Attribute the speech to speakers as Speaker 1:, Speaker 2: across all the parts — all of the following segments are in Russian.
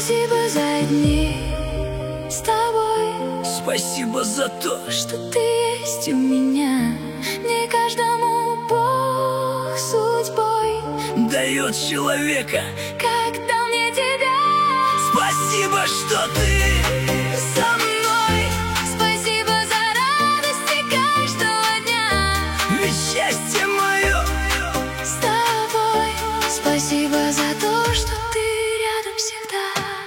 Speaker 1: Спасибо за дни с тобой.
Speaker 2: Спасибо за то,
Speaker 1: что ты есть у меня. Не каждому Бог судьбой
Speaker 2: дает человека,
Speaker 1: как дал мне тебя.
Speaker 2: Спасибо, что ты со мной.
Speaker 1: Спасибо за радости каждого дня,
Speaker 2: Ведь счастье мое
Speaker 1: с тобой. Спасибо за то, что ты рядом всегда.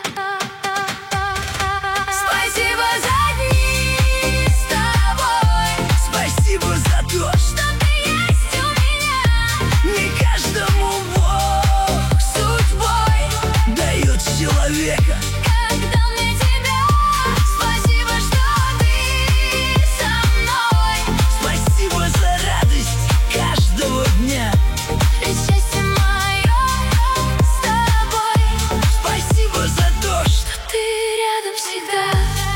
Speaker 1: Спасибо за дни с тобой.
Speaker 2: Спасибо за то,
Speaker 1: Что ты есть у меня.
Speaker 2: не каждому Бог
Speaker 1: Судьбой
Speaker 2: дает человека.
Speaker 1: как дал мне тебя. Спасибо, что ты со мной.
Speaker 2: Спасибо за радость каждого дня.
Speaker 1: Ведь счастье мое с тобой.
Speaker 2: Спасибо за то, что
Speaker 1: Ты рядом всегда.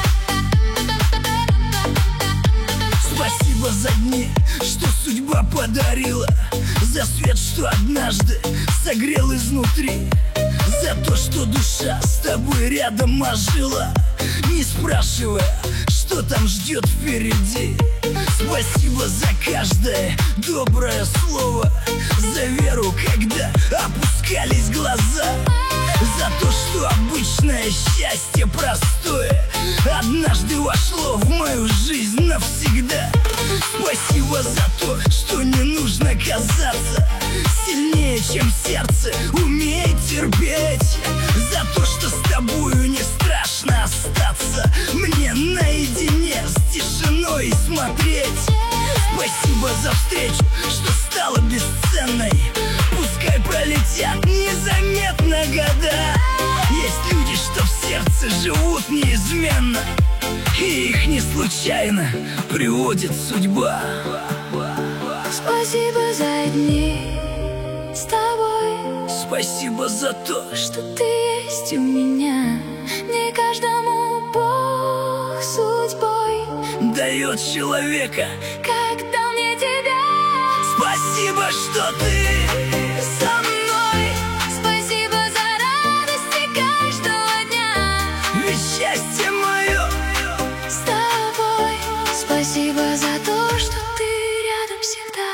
Speaker 2: Спасибо за дни, что судьба подарила, за свет, что однажды согрел изнутри, за то, что душа с тобой рядом ожила, не спрашивая, что там ждет впереди. Спасибо за каждое доброе слово, за веру, когда опускались глаза, за то, что обычное счастье простое однажды вошло в мою жизнь навсегда. Спасибо за то, что не нужно казаться сильнее, чем сердце умеет терпеть, за то, что с тобою не страшно остаться мне наедине с тишиной смотреть. Спасибо за встречу, что стала бесценной. Пускай пролетят незаметно года, есть люди, что в сердце живут неизменно, и их не случайно приводит судьба.
Speaker 1: Спасибо за дни с тобой.
Speaker 2: Спасибо за то,
Speaker 1: Что ты есть у меня. Не каждому Бог судьбой
Speaker 2: дает человека.
Speaker 1: как дал мне тебя.
Speaker 2: Спасибо, что ты со мной.
Speaker 1: Спасибо за радости каждого дня,
Speaker 2: Ведь счастье мое
Speaker 1: с тобой. Спасибо за то, что ты рядом всегда.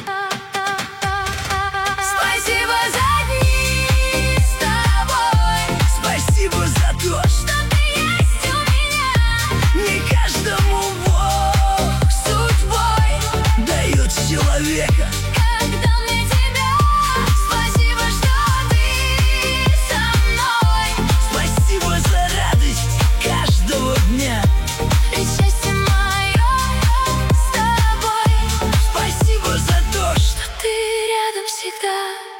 Speaker 1: Спасибо за дни с тобой.
Speaker 2: Спасибо за то,
Speaker 1: Что ты есть у меня.
Speaker 2: не каждому Бог
Speaker 1: Судьбой
Speaker 2: дает человека.
Speaker 1: как дал мне тебя. Спасибо, что ты со мной.
Speaker 2: Спасибо за радость каждого дня.
Speaker 1: Ведь счастье мое с тобой.
Speaker 2: Спасибо за то, что
Speaker 1: Ты рядом всегда.